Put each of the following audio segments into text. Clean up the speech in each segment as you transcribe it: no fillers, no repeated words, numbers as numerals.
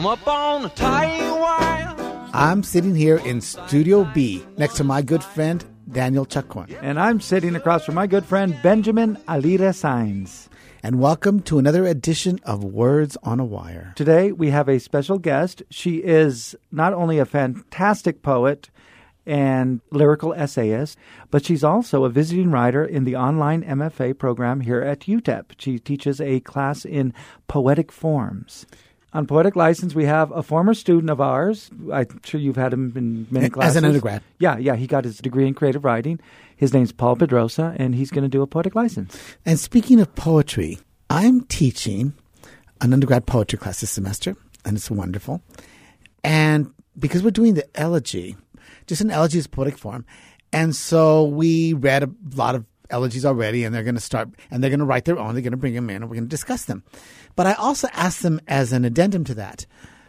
Come up on a tight wire. I'm sitting here in Studio B next to my good friend, Daniel Chacon. And I'm sitting across from my good friend, Benjamin Alira Sainz. And welcome to another edition of Words on a Wire. Today, we have a special guest. She is not only a fantastic poet and lyrical essayist, but she's also a visiting writer in the online MFA program here at UTEP. She teaches a class in poetic forms. On Poetic License, we have a former student of ours. I'm sure you've had him in many classes. As an undergrad. Yeah, he got his degree in creative writing. His name's Paul Pedrosa, and he's going to do a Poetic License. And speaking of poetry, I'm teaching an undergrad poetry class this semester, and it's wonderful. And because we're doing the elegy, just an elegy is poetic form, and so we read a lot of elegies already, and they're going to write their own. They're going to bring them in, and we're going to discuss them. But I also asked them as an addendum to that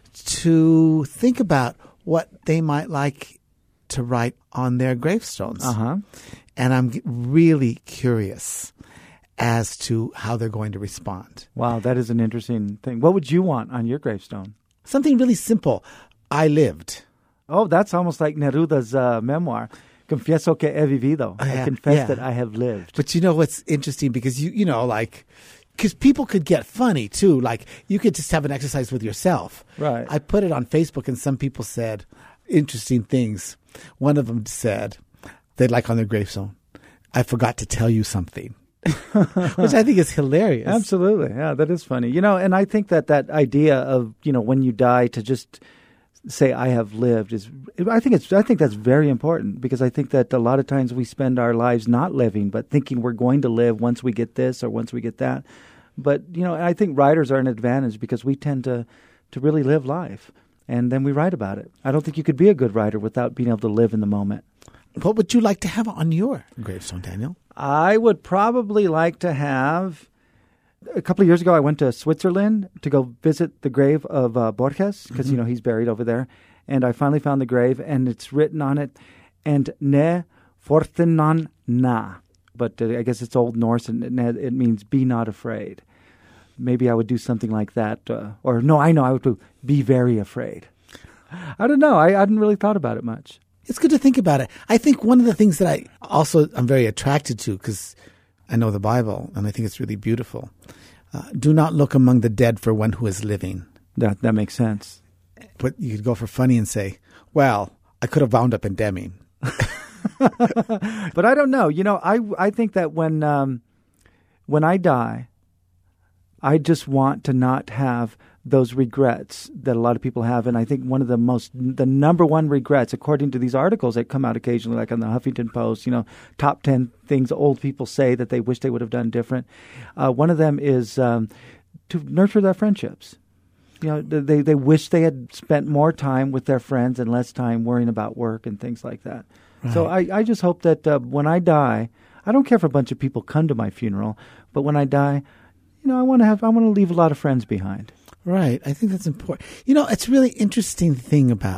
to think about what they might like to write on their gravestones. Uh-huh. And I'm really curious as to how they're going to respond. Wow, that is an interesting thing. What would you want on your gravestone? Something really simple. I lived. Oh, that's almost like Neruda's memoir. Confieso que he vivido. I confess that I have lived. But you know what's interesting? Because, because people could get funny, too. Like, you could just have an exercise with yourself. Right. I put it on Facebook, and some people said interesting things. One of them said, they'd like on their gravestone, I forgot to tell you something. Which I think is hilarious. Absolutely. Yeah, that is funny. And I think that idea of, when you die to just say I have lived I think that's very important, because I think that a lot of times we spend our lives not living, but thinking we're going to live once we get this or once we get that. But, I think writers are an advantage because we tend to really live life, and then we write about it. I don't think you could be a good writer without being able to live in the moment. What would you like to have on your gravestone, Daniel? I would probably like to have... A couple of years ago, I went to Switzerland to go visit the grave of Borges, because, he's buried over there. And I finally found the grave, and it's written on it, and ne fortenan na. But I guess it's Old Norse, and it means be not afraid. Maybe I would do something like that. I would do be very afraid. I don't know. I hadn't really thought about it much. It's good to think about it. I think one of the things that I'm very attracted to, because I know the Bible, and I think it's really beautiful. Do not look among the dead for one who is living. That makes sense. But you could go for funny and say, well, I could have wound up in Deming. But I don't know. I think that when I die, I just want to not have those regrets that a lot of people have. And I think one of the number one regrets, according to these articles that come out occasionally, like on the Huffington Post, top 10 things old people say that they wish they would have done different. One of them is to nurture their friendships. They wish they had spent more time with their friends and less time worrying about work and things like that. Right. So I just hope that when I die, I don't care if a bunch of people come to my funeral, but when I die, I want to leave a lot of friends behind. Right. I think that's important. It's a really interesting thing about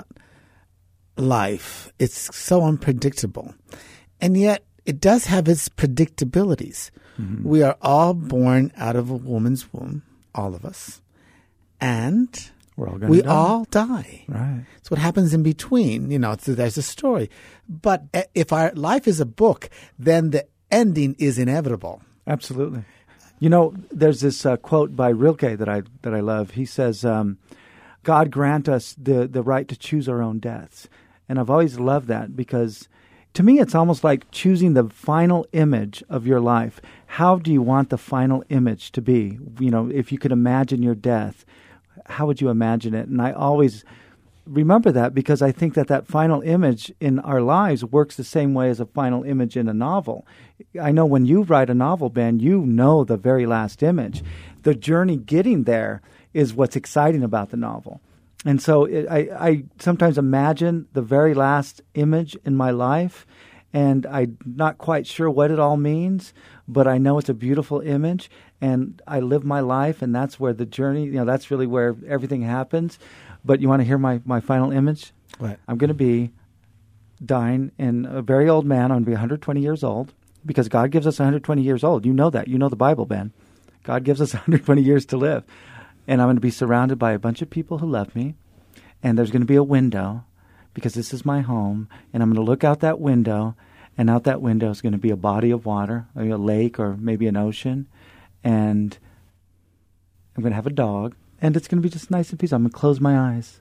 life. It's so unpredictable. And yet it does have its predictabilities. Mm-hmm. We are all born out of a woman's womb, all of us. And we all die. Right. It's what happens in between. There's a story. But if our life is a book, then the ending is inevitable. Absolutely. There's this quote by Rilke that I love. He says, God grant us the right to choose our own deaths. And I've always loved that, because to me it's almost like choosing the final image of your life. How do you want the final image to be? If you could imagine your death, how would you imagine it? And I always remember that, because I think that final image in our lives works the same way as a final image in a novel. I know when you write a novel, Ben, you know the very last image. The journey getting there is what's exciting about the novel. And so I sometimes imagine the very last image in my life, and I'm not quite sure what it all means, but I know it's a beautiful image, and I live my life, and that's where the journey, that's really where everything happens. But you want to hear my final image? What? I'm going to be dying, and a very old man. I'm going to be 120 years old, because God gives us 120 years old. You know that. You know the Bible, Ben. God gives us 120 years to live. and I'm going to be surrounded by a bunch of people who love me, and there's going to be a window because this is my home, and I'm going to look out that window, and out that window is going to be a body of water, or a lake, or maybe an ocean, and I'm going to have a dog, and it's going to be just nice and peaceful. I'm going to close my eyes.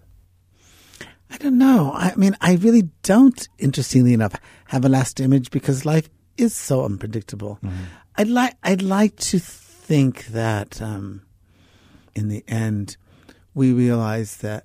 I don't know. I mean, I really don't, interestingly enough, have a last image because life is so unpredictable. Mm-hmm. I'd like to think that in the end we realize that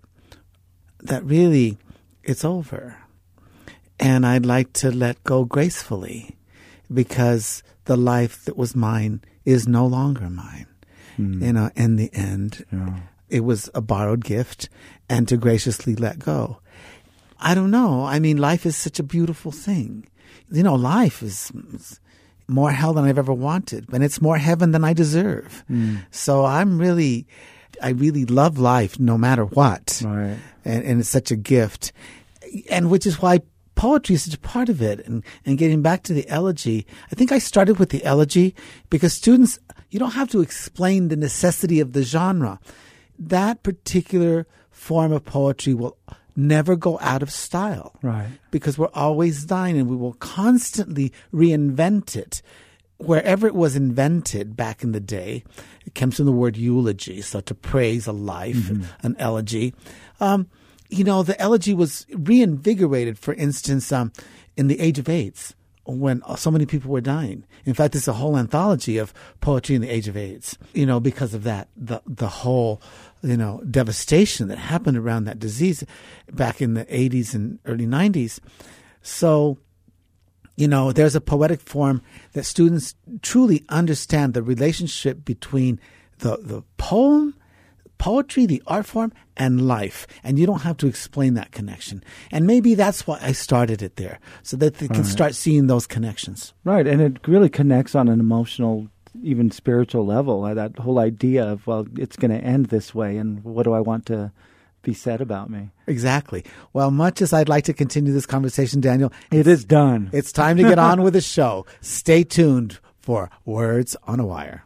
really it's over. And I'd like to let go gracefully because the life that was mine is no longer mine. You know, in the end, it was a borrowed gift, and to graciously let go. I don't know. I mean, life is such a beautiful thing. You know, life is more hell than I've ever wanted, and it's more heaven than I deserve. So I really love life no matter what. Right. And it's such a gift. And which is why poetry is such a part of it. And getting back to the elegy, I think I started with the elegy because students, you don't have to explain the necessity of the genre. That particular form of poetry will never go out of style. Right. Because we're always dying and we will constantly reinvent it. Wherever it was invented back in the day, it comes from the word eulogy, so to praise a life, an elegy. You know, the elegy was reinvigorated, for instance, in the age of AIDS, when so many people were dying. In fact, there's a whole anthology of poetry in the age of AIDS, you know, because of that, the whole, you know, devastation that happened around that disease back in the 80s and early 90s. So, you know, there's a poetic form that students truly understand the relationship between the poetry, the art form, and life. And you don't have to explain that connection. And maybe that's why I started it there, so that they can start seeing those connections. Right, and it really connects on an emotional, even spiritual level. That whole idea of, well, it's going to end this way, and what do I want to be said about me? Exactly. Well, much as I'd like to continue this conversation, Daniel, it is done. It's time to get on with the show. Stay tuned for Words on a Wire.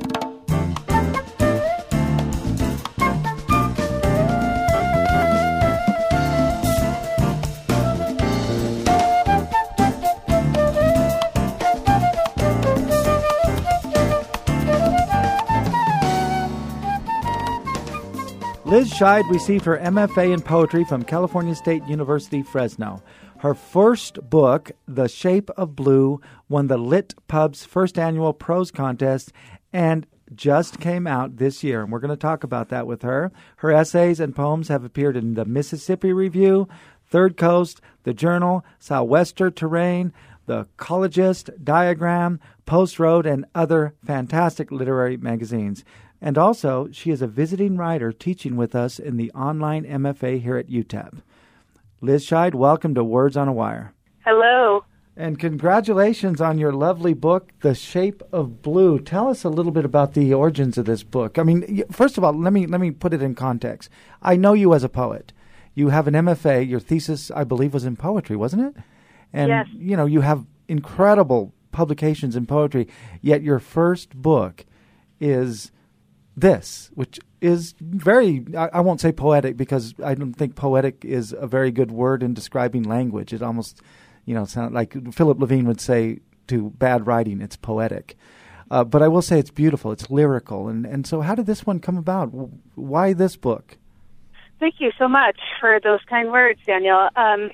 Liz Scheid received her MFA in poetry from California State University, Fresno. Her first book, The Shape of Blue, won the Lit Pub's first annual prose contest and just came out this year. And we're going to talk about that with her. Her essays and poems have appeared in the Mississippi Review, Third Coast, The Journal, Sou'wester Terrain, The Collegist, Diagram, Post Road, and other fantastic literary magazines. And also, she is a visiting writer teaching with us in the online MFA here at UTEP. Liz Scheid, welcome to Words on a Wire. Hello. And congratulations on your lovely book, The Shape of Blue. Tell us a little bit about the origins of this book. I mean, first of all, let me put it in context. I know you as a poet. You have an MFA. Your thesis, I believe, was in poetry, wasn't it? And, yes. You know, you have incredible publications in poetry, yet your first book is this, which is very, I won't say poetic because I don't think poetic is a very good word in describing language. It almost, you know, sounds like Philip Levine would say to bad writing, it's poetic. But I will say it's beautiful, it's lyrical. And so how did this one come about? Why this book? Thank you so much for those kind words, Daniel.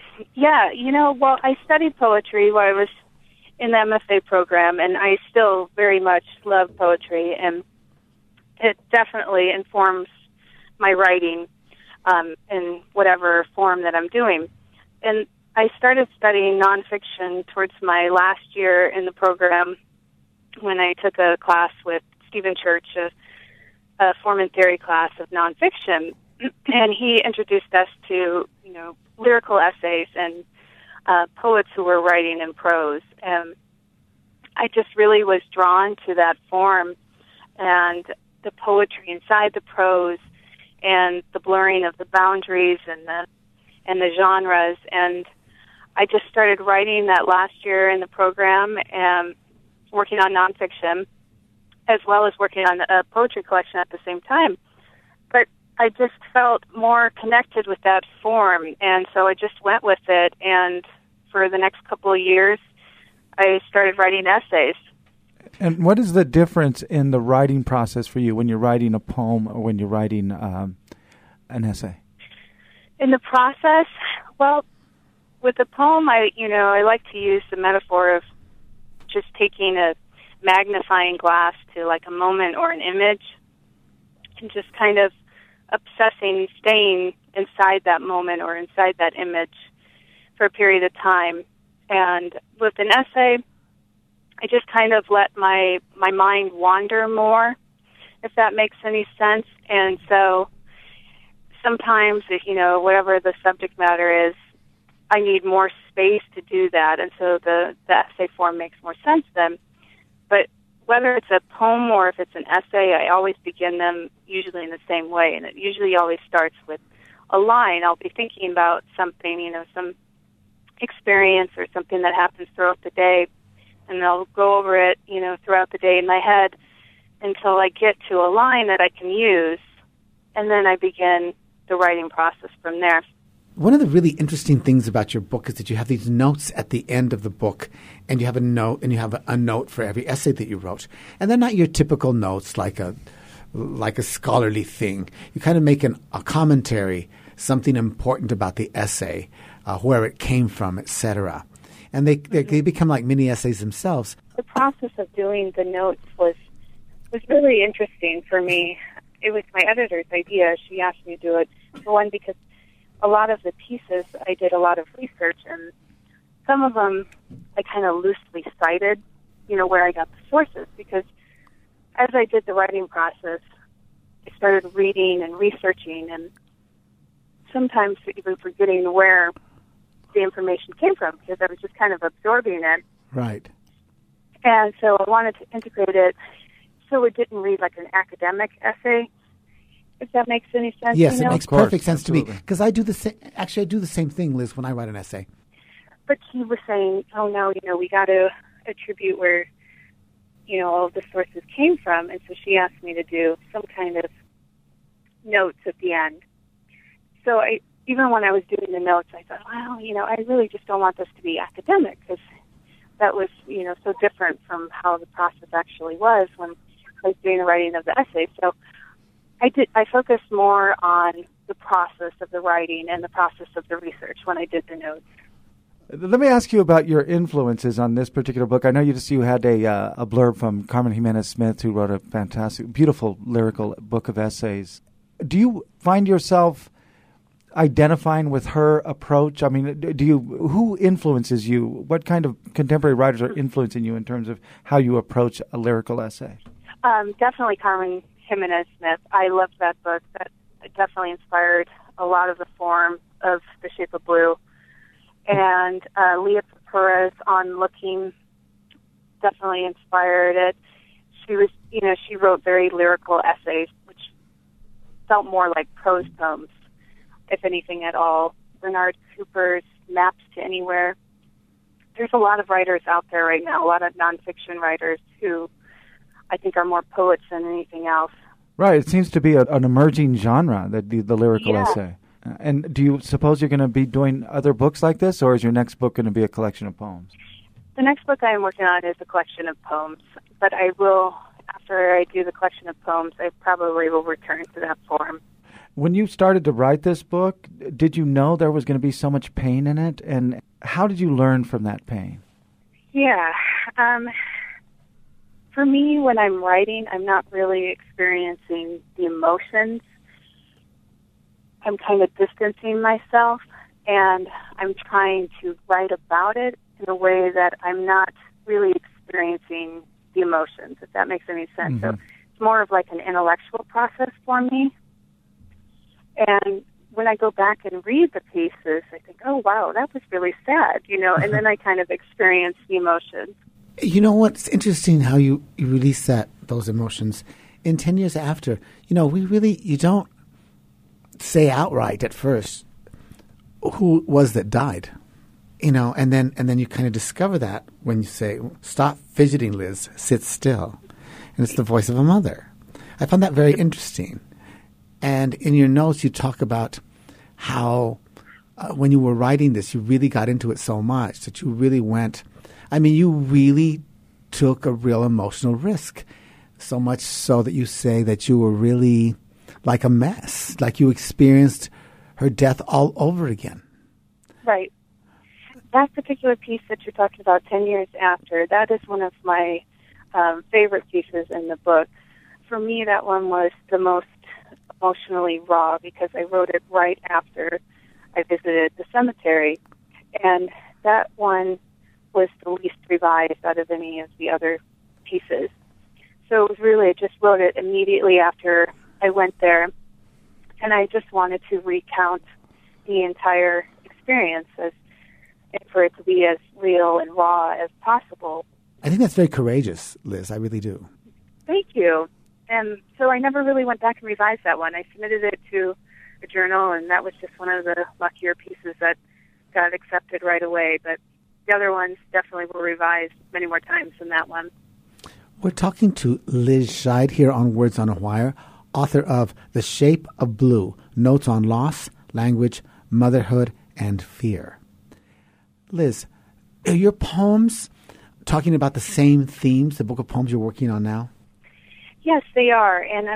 I studied poetry while I was in the MFA program, and I still very much love poetry, and it definitely informs my writing in whatever form that I'm doing. And I started studying nonfiction towards my last year in the program when I took a class with Stephen Church, a form and theory class of nonfiction. And he introduced us to, you know, lyrical essays and poets who were writing in prose. And I just really was drawn to that form and the poetry inside the prose and the blurring of the boundaries and the genres. And I just started writing that last year in the program and working on nonfiction as well as working on a poetry collection at the same time. I just felt more connected with that form, and so I just went with it. And for the next couple of years, I started writing essays. And what is the difference in the writing process for you when you're writing a poem or when you're writing an essay? In the process, well, with the poem, I like to use the metaphor of just taking a magnifying glass to like a moment or an image and just kind of obsessing, staying inside that moment or inside that image for a period of time. And with an essay, I just kind of let my mind wander more, if that makes any sense. And so sometimes, whatever the subject matter is, I need more space to do that. And so the essay form makes more sense then. But whether it's a poem or if it's an essay, I always begin them usually in the same way. And it usually always starts with a line. I'll be thinking about something, some experience or something that happens throughout the day. And I'll go over it, throughout the day in my head until I get to a line that I can use. And then I begin the writing process from there. One of the really interesting things about your book is that you have these notes at the end of the book, and you have a note, and you have a note for every essay that you wrote. And they're not your typical notes like a scholarly thing. You kind of make a commentary, something important about the essay, where it came from, etc. And they become like mini essays themselves. The process of doing the notes was really interesting for me. It was my editor's idea. She asked me to do it, for one, because a lot of the pieces, I did a lot of research, and some of them I kind of loosely cited, where I got the sources, because as I did the writing process, I started reading and researching, and sometimes even forgetting where the information came from, because I was just kind of absorbing it. Right. And so I wanted to integrate it so it didn't read like an academic essay, if that makes any sense. Yes, it makes perfect sense absolutely. to me. Because I do the same. Actually, I do the same thing, Liz, when I write an essay. But he was saying, oh, no, we got to attribute where, all of the sources came from. And so she asked me to do some kind of notes at the end. So even when I was doing the notes, I thought, well, I really just don't want this to be academic, because that was, so different from how the process actually was when I was doing the writing of the essay. So I focused more on the process of the writing and the process of the research when I did the notes. Let me ask you about your influences on this particular book. I know you had a blurb from Carmen Jimenez Smith, who wrote a fantastic, beautiful lyrical book of essays. Do you find yourself identifying with her approach? I mean, who influences you? What kind of contemporary writers are influencing you in terms of how you approach a lyrical essay? Definitely Carmen Jimenez Smith. I loved that book. That definitely inspired a lot of the form of The Shape of Blue. And Leah Perez on Looking definitely inspired it. She was, she wrote very lyrical essays, which felt more like prose poems, if anything at all. Bernard Cooper's Maps to Anywhere. There's a lot of writers out there right now, a lot of nonfiction writers who I think are more poets than anything else. Right. It seems to be an emerging genre, the lyrical essay. And do you suppose you're going to be doing other books like this, or is your next book going to be a collection of poems? The next book I'm working on is a collection of poems, but I will, after I do the collection of poems, I probably will return to that form. When you started to write this book, did you know there was going to be so much pain in it? And how did you learn from that pain? Yeah. For me, when I'm writing, I'm not really experiencing the emotions. I'm kind of distancing myself, and I'm trying to write about it in a way that I'm not really experiencing the emotions, if that makes any sense. Mm-hmm. So it's more of like an intellectual process for me. And when I go back and read the pieces, I think, oh, wow, that was really sad, and then I kind of experience the emotions. You know what's interesting how you release those emotions in 10 years after. You don't say outright at first who it was that died, and then you kind of discover that when you say, "Stop fidgeting, Liz, sit still," and it's the voice of a mother. I found that very interesting, And in your notes, you talk about how when you were writing this, you really got into it so much that you really went, you really took a real emotional risk. So much so that you say that you were really like a mess, like you experienced her death all over again. Right. That particular piece that you're talking about, 10 years after, that is one of my favorite pieces in the book. For me, that one was the most emotionally raw because I wrote it right after I visited the cemetery. And that one was the least revised out of any of the other pieces. So it was really, I just wrote it immediately after I went there. And I just wanted to recount the entire experience and for it to be as real and raw as possible. I think that's very courageous, Liz. I really do. Thank you. And so I never really went back and revised that one. I submitted it to a journal, and that was just one of the luckier pieces that got accepted right away. But the other ones definitely were revised many more times than that one. We're talking to Liz Scheid here on Words on a Wire, author of The Shape of Blue, Notes on Loss, Language, Motherhood, and Fear. Liz, are your poems talking about the same themes, the book of poems you're working on now? Yes, they are, and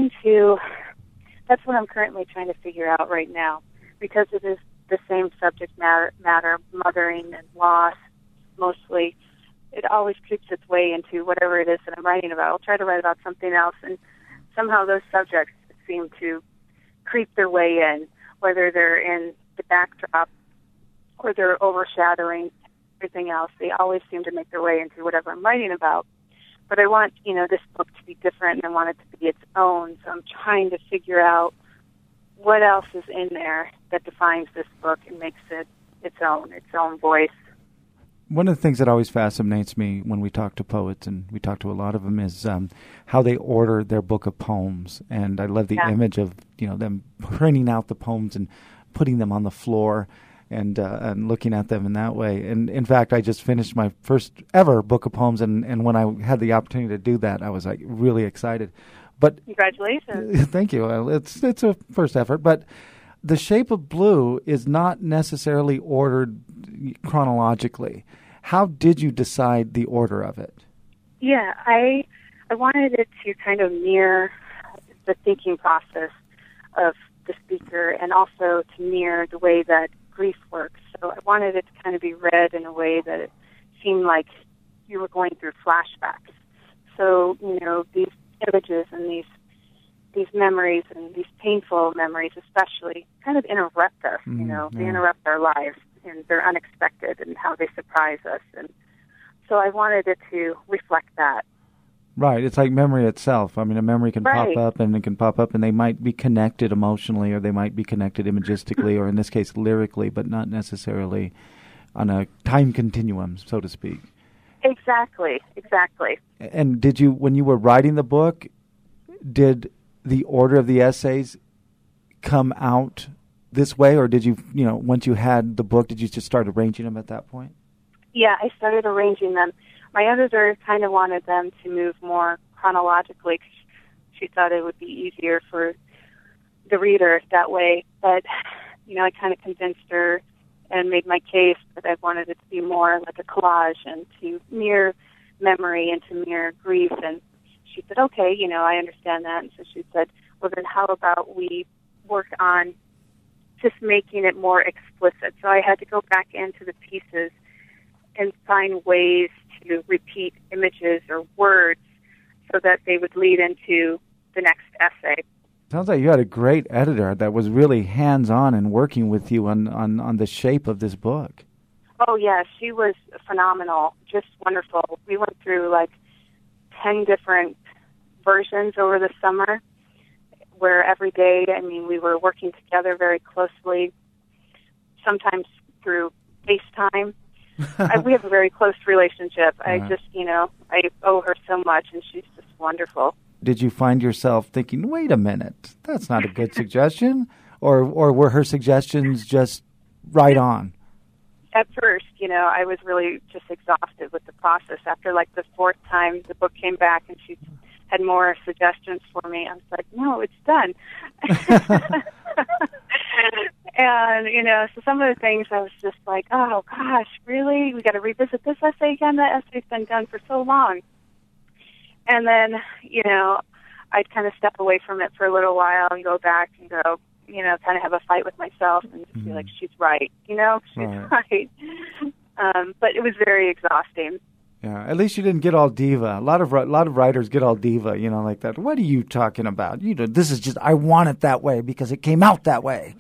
that's what I'm currently trying to figure out right now, because it is the same subject matter, mothering and loss, mostly. It always creeps its way into whatever it is that I'm writing about. I'll try to write about something else, and somehow those subjects seem to creep their way in, whether they're in the backdrop or they're overshadowing everything else. They always seem to make their way into whatever I'm writing about. But I want, this book to be different, and I want it to be its own. So I'm trying to figure out what else is in there that defines this book and makes it its own voice. One of the things that always fascinates me when we talk to poets, and we talk to a lot of them, is how they order their book of poems. And I love the image of them printing out the poems and putting them on the floor and looking at them in that way. And in fact, I just finished my first ever book of poems, and when I had the opportunity to do that, I was like really excited. But congratulations! Thank you. It's a first effort, but The Shape of Blue is not necessarily ordered chronologically. How did you decide the order of it? Yeah, I wanted it to kind of mirror the thinking process of the speaker, and also to mirror the way that grief works. So I wanted it to kind of be read in a way that it seemed like you were going through flashbacks. So, these images and these memories and these painful memories especially kind of interrupt us, they interrupt our lives, and they're unexpected and how they surprise us. And so I wanted it to reflect that. Right. It's like memory itself. a memory can pop up, and it can pop up, and they might be connected emotionally, or they might be connected imagistically, or in this case, lyrically, but not necessarily on a time continuum, so to speak. Exactly. And did you, when you were writing the book, did the order of the essays come out this way, or did you, once you had the book, did you just start arranging them at that point? Yeah, I started arranging them. My editor kind of wanted them to move more chronologically because she thought it would be easier for the reader that way. But, I kind of convinced her and made my case that I wanted it to be more like a collage and to mirror memory and to mirror grief. And she said, okay, I understand that. And so she said, well, then how about we work on just making it more explicit? So I had to go back into the pieces and find ways to repeat images or words so that they would lead into the next essay. Sounds like you had a great editor that was really hands-on and working with you on the shape of this book. Oh, yeah, she was phenomenal, just wonderful. We went through 10 different versions over the summer where every day, we were working together very closely, sometimes through FaceTime. We have a very close relationship. I just, I owe her so much, and she's just wonderful. Did you find yourself thinking, wait a minute, that's not a good suggestion? Or were her suggestions just right on? At first, I was really just exhausted with the process. After the fourth time the book came back and she had more suggestions for me. I was like, no, it's done. And, so some of the things I was just like, oh, gosh, really? We got to revisit this essay again? That essay's been done for so long. And then, I'd kind of step away from it for a little while and go back and go, kind of have a fight with myself and just be like, she's right, she's right. But it was very exhausting. Yeah, at least you didn't get all diva. A lot of writers get all diva, like that. What are you talking about? This is just, I want it that way because it came out that way.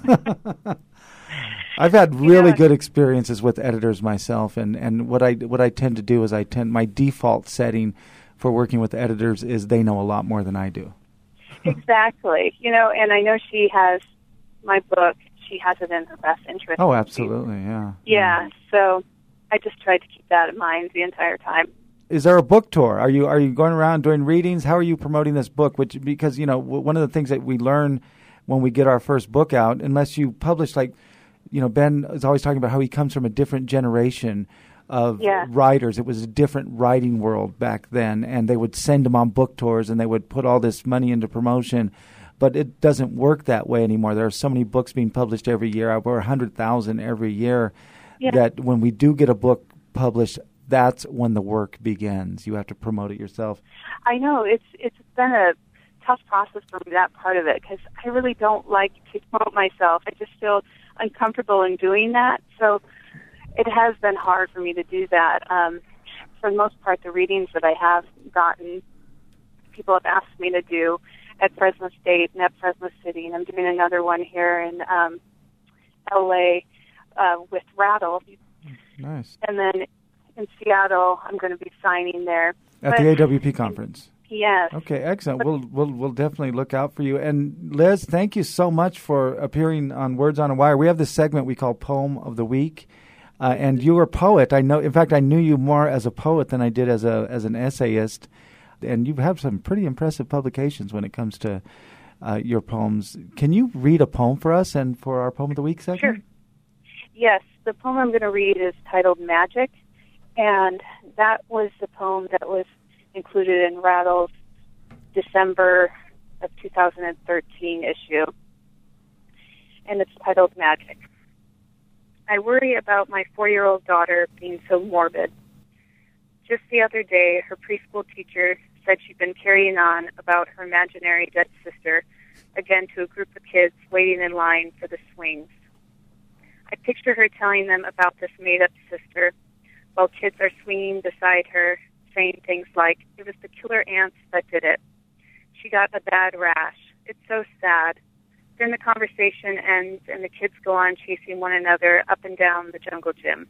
I've had really good experiences with editors myself, and what I tend to do is my default setting for working with editors is they know a lot more than I do. Exactly. And I know she has my book. She has it in her best interest. Oh, absolutely, yeah. Yeah, so I just tried to keep that in mind the entire time. Is there a book tour? Are you going around doing readings? How are you promoting this book? Because one of the things that we learn when we get our first book out, unless you publish, Ben is always talking about how he comes from a different generation of writers. It was a different writing world back then, and they would send him on book tours, and they would put all this money into promotion. But it doesn't work that way anymore. There are so many books being published every year, over 100,000 every year, that when we do get a book published, that's when the work begins. You have to promote it yourself. I know. It's been a tough process for me, that part of it, because I really don't like to promote myself. I just feel uncomfortable in doing that. So it has been hard for me to do that. For the most part, the readings that I have gotten, people have asked me to do at Fresno State and at Fresno City, and I'm doing another one here in L.A. With Rattle. Nice. And then in Seattle, I'm going to be signing there. At the AWP conference? Yes. Okay, excellent. We'll definitely look out for you. And Liz, thank you so much for appearing on Words on a Wire. We have this segment we call Poem of the Week. And you're a poet. I know. In fact, I knew you more as a poet than I did as an essayist. And you have some pretty impressive publications when it comes to your poems. Can you read a poem for us and for our Poem of the Week segment? Sure. Yes. The poem I'm going to read is titled Magic. And that was the poem that was included in Rattle's December of 2013 issue. And it's titled Magic. I worry about my 4-year-old daughter being so morbid. Just the other day, her preschool teacher said she'd been carrying on about her imaginary dead sister, again to a group of kids waiting in line for the swings. I picture her telling them about this made-up sister, while kids are swinging beside her, saying things like, it was the killer ants that did it. She got a bad rash. It's so sad. Then the conversation ends and the kids go on chasing one another up and down the jungle gym.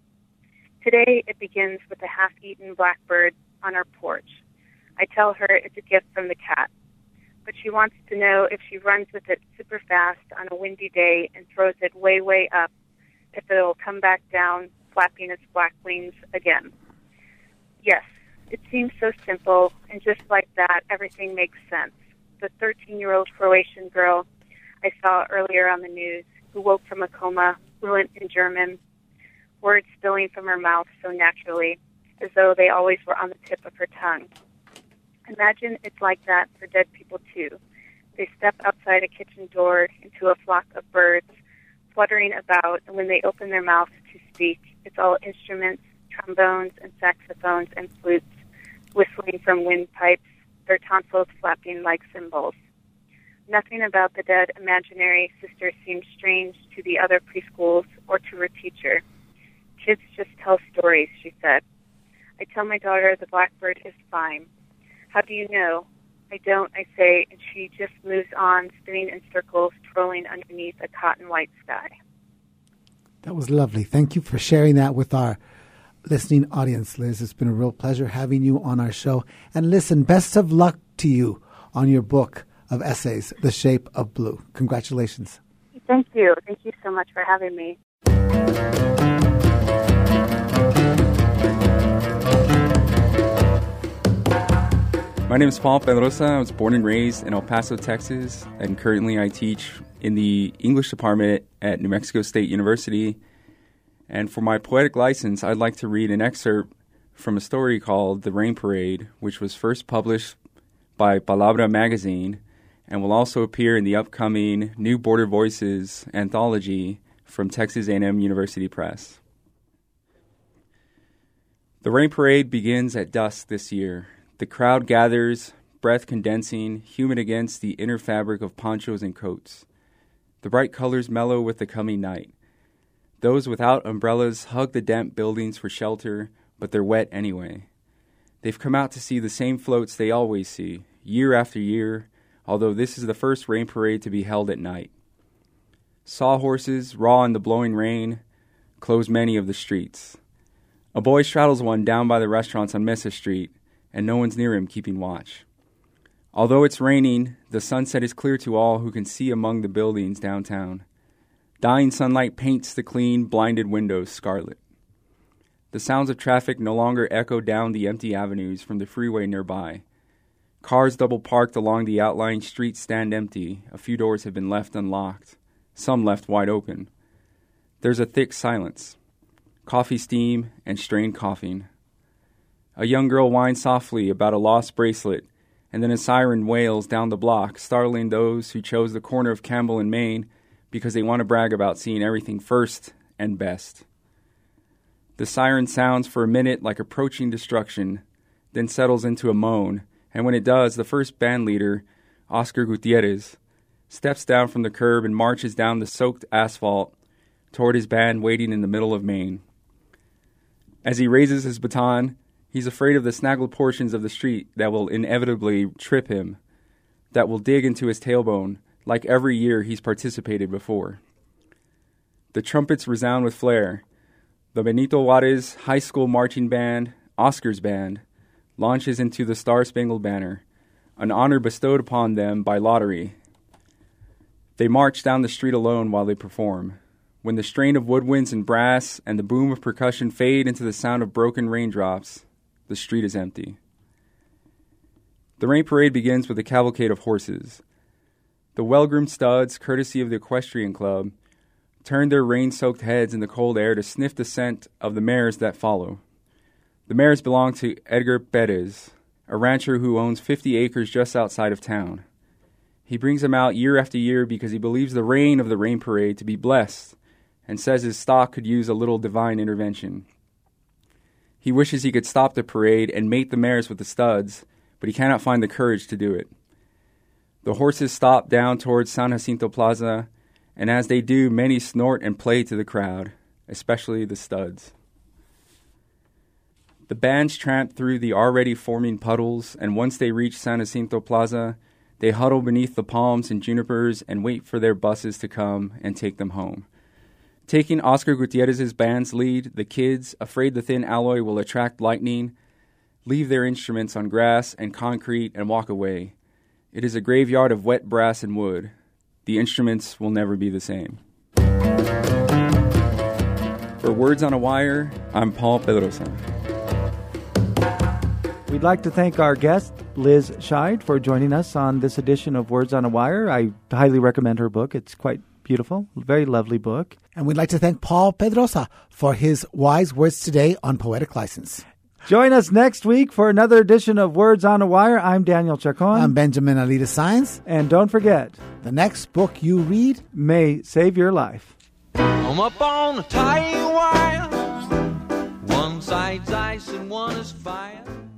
Today it begins with a half-eaten blackbird on our porch. I tell her it's a gift from the cat, but she wants to know if she runs with it super fast on a windy day and throws it way, way up, if it'll come back down, flapping its black wings again. Yes, it seems so simple, and just like that, everything makes sense. The 13-year-old Croatian girl I saw earlier on the news, who woke from a coma, fluent in German, words spilling from her mouth so naturally, as though they always were on the tip of her tongue. Imagine it's like that for dead people, too. They step outside a kitchen door into a flock of birds, fluttering about, and when they open their mouths to speak, it's all instruments, trombones and saxophones and flutes, whistling from windpipes, their tonsils flapping like cymbals. Nothing about the dead imaginary sister seemed strange to the other preschools or to her teacher. Kids just tell stories, she said. I tell my daughter the blackbird is fine. How do you know? I don't, I say, and she just moves on, spinning in circles, twirling underneath a cotton white sky. That was lovely. Thank you for sharing that with our listening audience, Liz. It's been a real pleasure having you on our show. And listen, best of luck to you on your book of essays, The Shape of Blue. Congratulations. Thank you. Thank you so much for having me. My name is Paul Pedrosa. I was born and raised in El Paso, Texas, and currently I teach in the English department at New Mexico State University. And for my poetic license, I'd like to read an excerpt from a story called The Rain Parade, which was first published by Palabra magazine and will also appear in the upcoming New Border Voices anthology from Texas A&M University Press. The Rain Parade begins at dusk this year. The crowd gathers, breath condensing, humid against the inner fabric of ponchos and coats. The bright colors mellow with the coming night. Those without umbrellas hug the damp buildings for shelter, but they're wet anyway. They've come out to see the same floats they always see, year after year, although this is the first rain parade to be held at night. Sawhorses, raw in the blowing rain, close many of the streets. A boy straddles one down by the restaurants on Mesa Street, and no one's near him keeping watch. Although it's raining, the sunset is clear to all who can see among the buildings downtown. Dying sunlight paints the clean, blinded windows scarlet. The sounds of traffic no longer echo down the empty avenues from the freeway nearby. Cars double parked along the outlying streets stand empty. A few doors have been left unlocked, some left wide open. There's a thick silence, coffee steam and strained coughing. A young girl whines softly about a lost bracelet, and then a siren wails down the block, startling those who chose the corner of Campbell and Main because they want to brag about seeing everything first and best. The siren sounds for a minute like approaching destruction, then settles into a moan, and when it does, the first band leader, Oscar Gutierrez, steps down from the curb and marches down the soaked asphalt toward his band waiting in the middle of Main. As he raises his baton, he's afraid of the snaggled portions of the street that will inevitably trip him, that will dig into his tailbone, like every year he's participated before. The trumpets resound with flair. The Benito Juarez High School Marching Band, Oscar's Band, launches into the Star-Spangled Banner, an honor bestowed upon them by lottery. They march down the street alone while they perform. When the strain of woodwinds and brass and the boom of percussion fade into the sound of broken raindrops, the street is empty. The Rain Parade begins with a cavalcade of horses. The well-groomed studs, courtesy of the Equestrian Club, turn their rain-soaked heads in the cold air to sniff the scent of the mares that follow. The mares belong to Edgar Perez, a rancher who owns 50 acres just outside of town. He brings them out year after year because he believes the rain of the Rain Parade to be blessed and says his stock could use a little divine intervention. He wishes he could stop the parade and mate the mares with the studs, but he cannot find the courage to do it. The horses stop down towards San Jacinto Plaza, and as they do, many snort and play to the crowd, especially the studs. The bands tramp through the already forming puddles, and once they reach San Jacinto Plaza, they huddle beneath the palms and junipers and wait for their buses to come and take them home. Taking Oscar Gutierrez's band's lead, the kids, afraid the thin alloy will attract lightning, leave their instruments on grass and concrete and walk away. It is a graveyard of wet brass and wood. The instruments will never be the same. For Words on a Wire, I'm Paul Pedrosa. We'd like to thank our guest, Liz Scheid, for joining us on this edition of Words on a Wire. I highly recommend her book. It's quite beautiful, very lovely book. And we'd like to thank Paul Pedrosa for his wise words today on Poetic License. Join us next week for another edition of Words on a Wire. I'm Daniel Chacon. I'm Benjamin Alita Saenz. And don't forget, the next book you read may save your life. I'm up on a tight wire. One side's ice and one is fire.